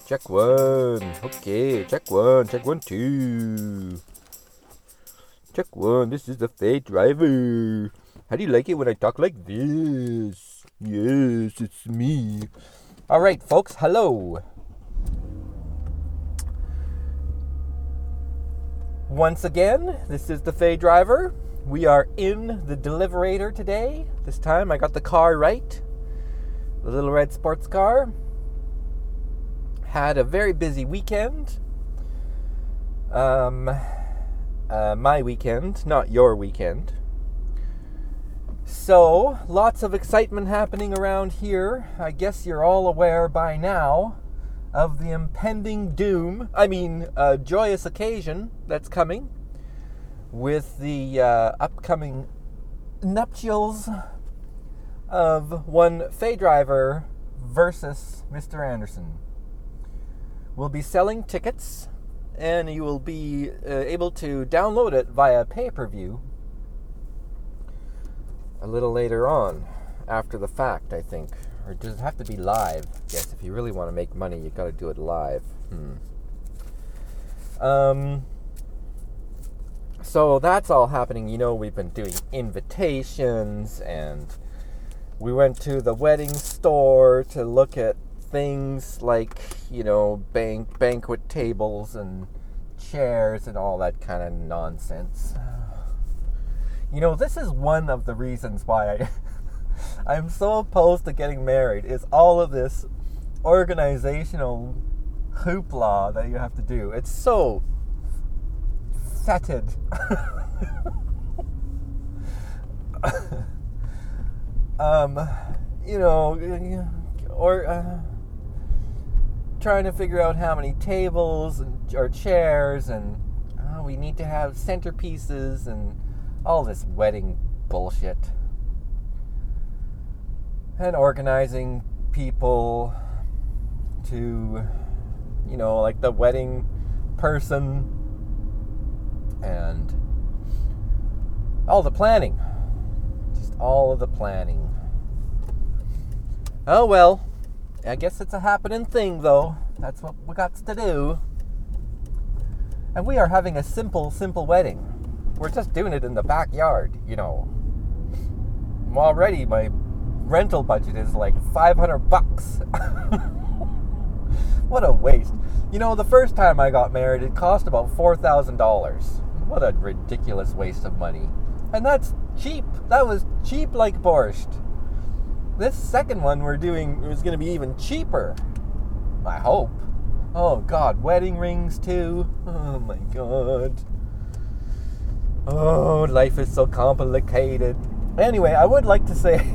Check one. Okay, check one. Check 1, 2. Check one. This is the Faye Driver. How do you like it when I talk like this? Yes, it's me. Alright, folks, hello. Once again, this is the Faye Driver. We are in the Deliverator today. This time I got the car right. The little red sports car. Had a very busy weekend. My weekend, not your weekend. So, lots of excitement happening around here. I guess you're all aware by now of the impending joyous occasion that's coming with the upcoming nuptials of one Faye Driver versus Mr. Anderson. We'll be selling tickets, and you will be able to download it via pay-per-view a little later on, after the fact, I think. Or does it have to be live? Yes, if you really want to make money, you got to do it live. So that's all happening. You know, we've been doing invitations, and we went to the wedding store to look at things like, you know, banquet tables and chairs and all that kind of nonsense. You know, this is one of the reasons why I'm so opposed to getting married, is all of this organizational hoopla that you have to do. It's so fetid. Trying to figure out how many tables or chairs, and we need to have centerpieces and all this wedding bullshit. And organizing people to, you know, like the wedding person and all the planning. Just all of the planning. Oh well, I guess it's a happening thing though. That's what we got to do. And we are having a simple wedding. We're just doing it in the backyard, you know. Already my rental budget is like $500. What a waste. You know, the first time I got married, it cost about $4,000. What a ridiculous waste of money. And that's cheap. That was cheap like borscht. This second one we're doing is going to be even cheaper. I hope. Oh God, wedding rings too. Oh my God. Oh, life is so complicated. Anyway, I would like to say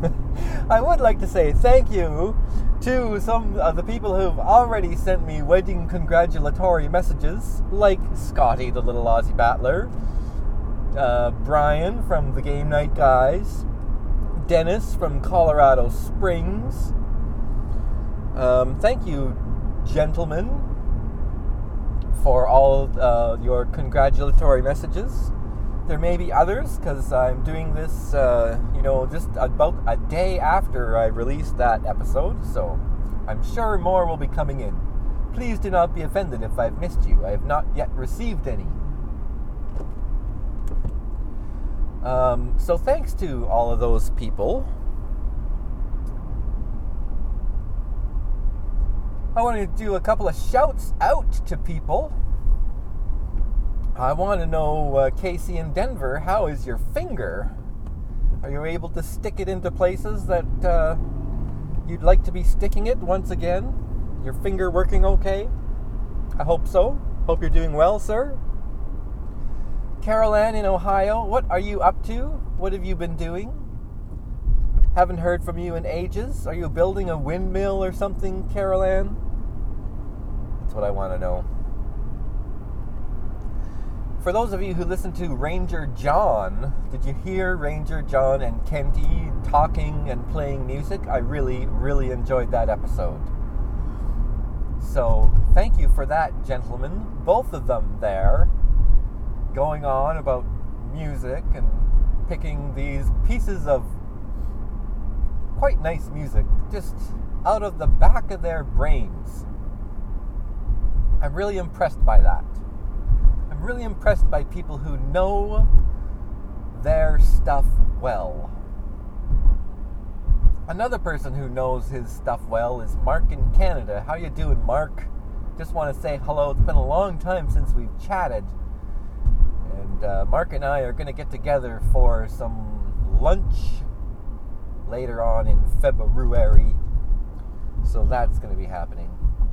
thank you to some of the people who've already sent me wedding congratulatory messages, like Scotty, the little Aussie battler, Brian from the Game Night Guys, Dennis from Colorado Springs. Thank you, gentlemen, for all your congratulatory messages. There may be others, because I'm doing this, just about a day after I released that episode, so I'm sure more will be coming in. Please do not be offended if I've missed you. I have not yet received any. So thanks to all of those people. I want to do a couple of shouts out to people. I want to know, Casey in Denver, how is your finger? Are you able to stick it into places that you'd like to be sticking it once again? Your finger working okay? I hope so. Hope you're doing well, sir. Carol Ann in Ohio, what are you up to? What have you been doing? Haven't heard from you in ages. Are you building a windmill or something, Carol Ann? That's what I want to know. For those of you who listen to Ranger John, did you hear Ranger John and Kenty talking and playing music? I really, really enjoyed that episode. So, thank you for that, gentlemen. Both of them there, going on about music and picking these pieces of quite nice music just out of the back of their brains. I'm really impressed by that. I'm really impressed by people who know their stuff well. Another person who knows his stuff well is Mark in Canada. How you doing, Mark? Just want to say hello. It's been a long time since we've chatted. And Mark and I are going to get together for some lunch later on in February. So that's going to be happening.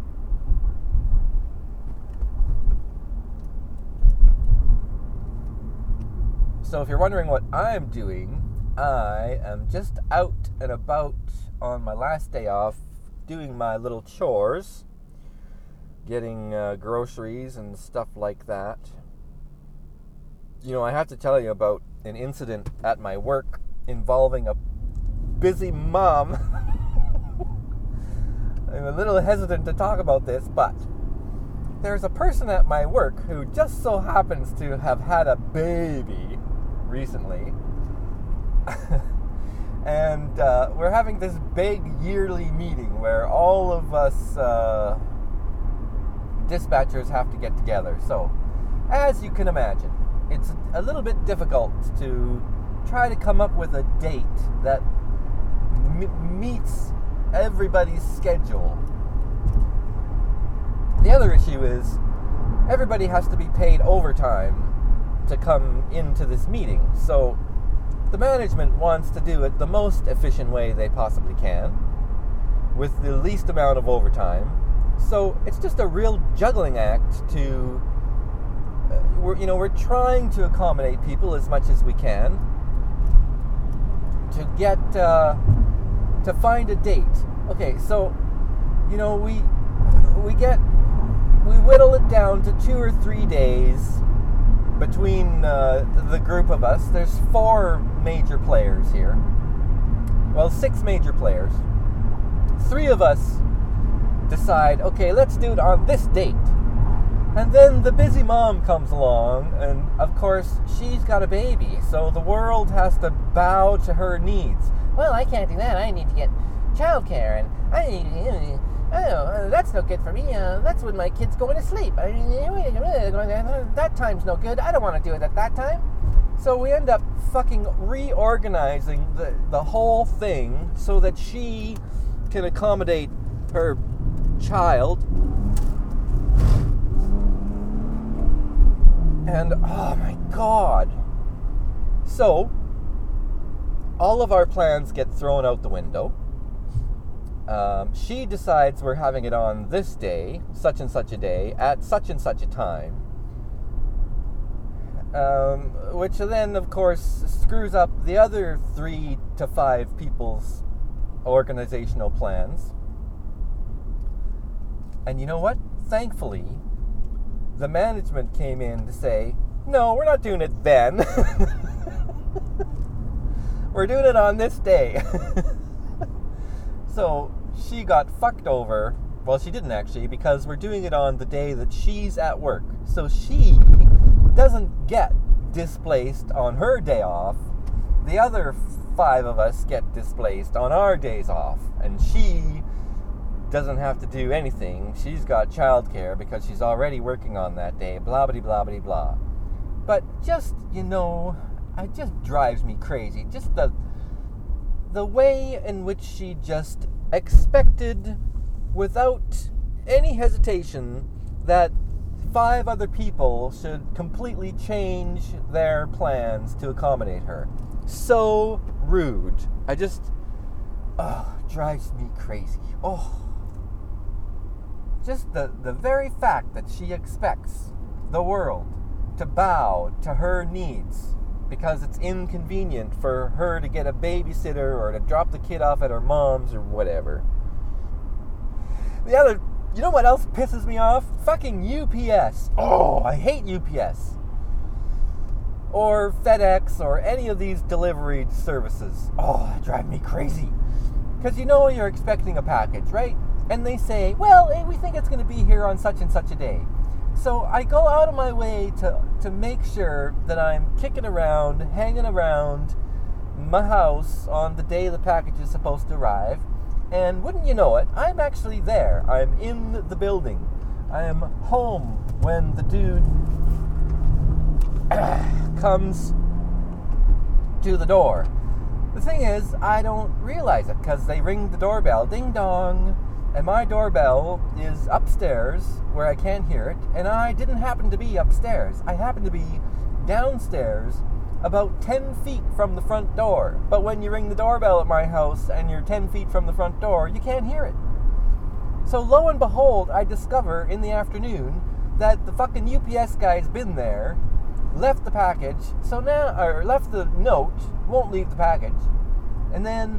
So if you're wondering what I'm doing, I am just out and about on my last day off doing my little chores, getting groceries and stuff like that. You know, I have to tell you about an incident at my work involving a busy mom. I'm a little hesitant to talk about this, but there's a person at my work who just so happens to have had a baby recently. And we're having this big yearly meeting where all of us dispatchers have to get together. So, as you can imagine, it's a little bit difficult to try to come up with a date that meets everybody's schedule. The other issue is everybody has to be paid overtime to come into this meeting. So the management wants to do it the most efficient way they possibly can with the least amount of overtime. So it's just a real juggling act to we're trying to accommodate people as much as we can to get to find a date. Okay, so we whittle it down to 2 or 3 days between the group of us. There's 4 major players here. Well, 6 major players. 3 of us decide, okay, let's do it on this date. And then the busy mom comes along, and of course, she's got a baby, so the world has to bow to her needs. Well, I can't do that. I need to get childcare, and that's no good for me. That's when my kid's going to sleep. That time's no good. I don't want to do it at that time. So we end up fucking reorganizing the whole thing so that she can accommodate her child. And, oh my God. So, all of our plans get thrown out the window. She decides we're having it on this day, such and such a day, at such and such a time. Which then, of course, screws up the other 3 to 5 people's organizational plans. And you know what? Thankfully, the management came in to say, no, we're not doing it then. We're doing it on this day. So she got fucked over. Well, she didn't actually, because we're doing it on the day that she's at work. So she doesn't get displaced on her day off. The other 5 of us get displaced on our days off. And she doesn't have to do anything. She's got childcare because she's already working on that day. Blah, blah, blah, blah, blah. But just, it just drives me crazy. Just the way in which she just expected, without any hesitation, that 5 other people should completely change their plans to accommodate her. So rude. Drives me crazy. Just the very fact that she expects the world to bow to her needs because it's inconvenient for her to get a babysitter or to drop the kid off at her mom's or whatever. You know what else pisses me off? Fucking UPS. Oh, I hate UPS. Or FedEx or any of these delivery services. Oh, they drive me crazy. Because you're expecting a package, right? And they say, well, we think it's going to be here on such and such a day. So I go out of my way to make sure that I'm kicking around, hanging around my house on the day the package is supposed to arrive. And wouldn't you know it, I'm actually there. I'm in the building. I am home when the dude comes to the door. The thing is, I don't realize it because they ring the doorbell, ding dong, and my doorbell is upstairs where I can't hear it, and I didn't happen to be upstairs. I happened to be downstairs about 10 feet from the front door. But when you ring the doorbell at my house and you're 10 feet from the front door, you can't hear it. So lo and behold, I discover in the afternoon that the fucking UPS guy's been there, left the package, or left the note, won't leave the package, and then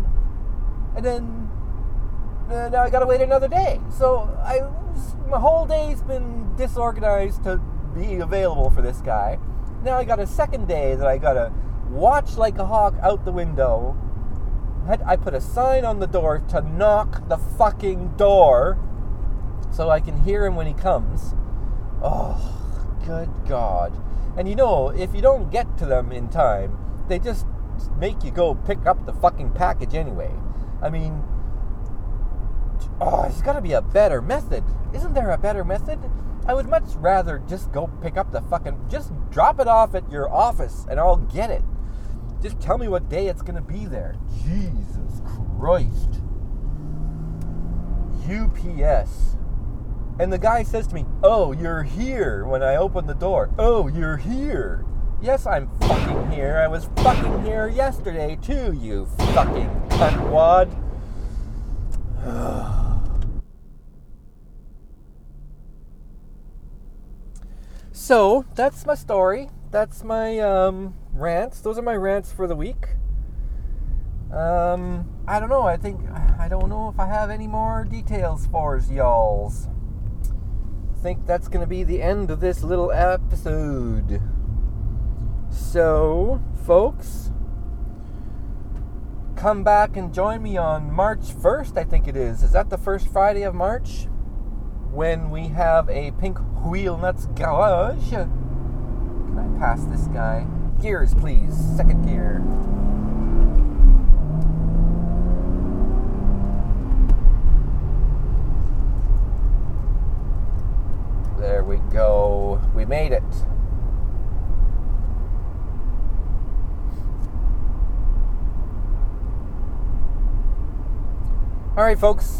now I gotta wait another day. So my whole day's been disorganized to be available for this guy. Now I got a second day that I gotta watch like a hawk out the window. I put a sign on the door to knock the fucking door so I can hear him when he comes. Oh, good God. And if you don't get to them in time, they just make you go pick up the fucking package anyway. I mean, there's got to be a better method. Isn't there a better method? I would much rather just go pick up just drop it off at your office and I'll get it. Just tell me what day it's going to be there. Jesus Christ. UPS. And the guy says to me, "Oh, you're here," when I open the door. "Oh, you're here." Yes, I'm fucking here. I was fucking here yesterday too, you fucking cuntwad. So, that's my story. That's my rants. Those are my rants for the week. I don't know. I don't know if I have any more details for y'alls. I think that's going to be the end of this little episode. So, folks, come back and join me on March 1st, I think it is. Is that the first Friday of March? When we have a Pink Wheel Nuts Garage. Can I pass this guy? Gears, please. Second gear. There we go. We made it. Alright, folks.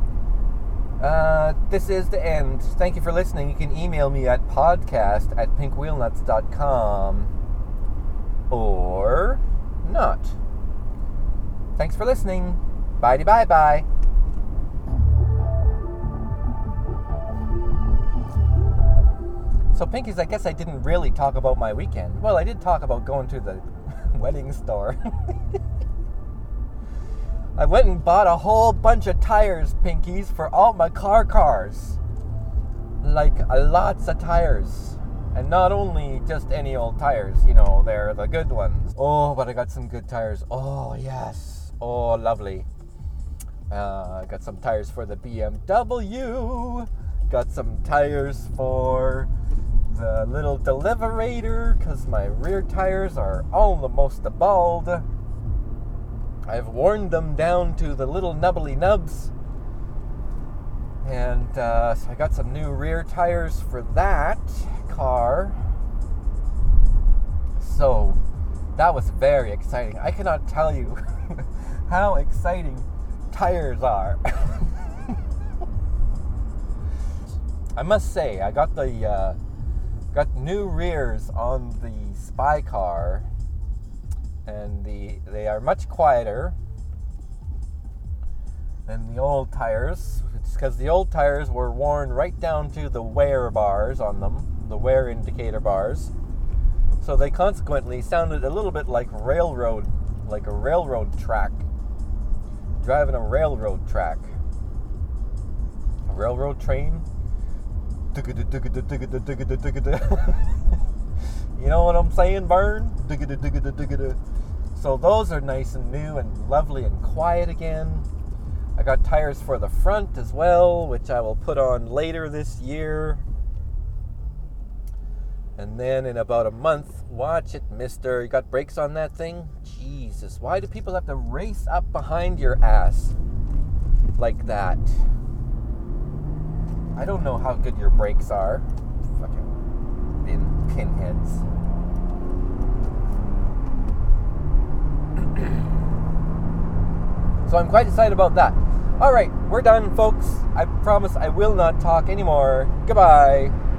This is the end. Thank you for listening. You can email me at podcast@pinkwheelnuts.com or not. Thanks for listening. Bye-bye. So, Pinkies, I guess I didn't really talk about my weekend. Well, I did talk about going to the wedding store. I went and bought a whole bunch of tires, Pinkies, for all my cars. Like, lots of tires. And not only just any old tires, they're the good ones. Oh, but I got some good tires. Oh, yes. Oh, lovely. I got some tires for the BMW. Got some tires for the little Deliverator, because my rear tires are almost bald. I've worn them down to the little nubbly nubs. And so I got some new rear tires for that car. So that was very exciting. I cannot tell you how exciting tires are. I must say, I got got new rears on the Spy car. And they are much quieter than the old tires. It's because the old tires were worn right down to the wear bars on them, the wear indicator bars. So they consequently sounded a little bit like a railroad track. Driving a railroad track. A railroad train. You know what I'm saying, Vern? So those are nice and new and lovely and quiet again. I got tires for the front as well, which I will put on later this year. And then in about a month, watch it, mister. You got brakes on that thing? Jesus, why do people have to race up behind your ass like that? I don't know how good your brakes are. Fucking pinheads. So I'm quite excited about that. Alright, we're done, folks. I promise I will not talk anymore. Goodbye.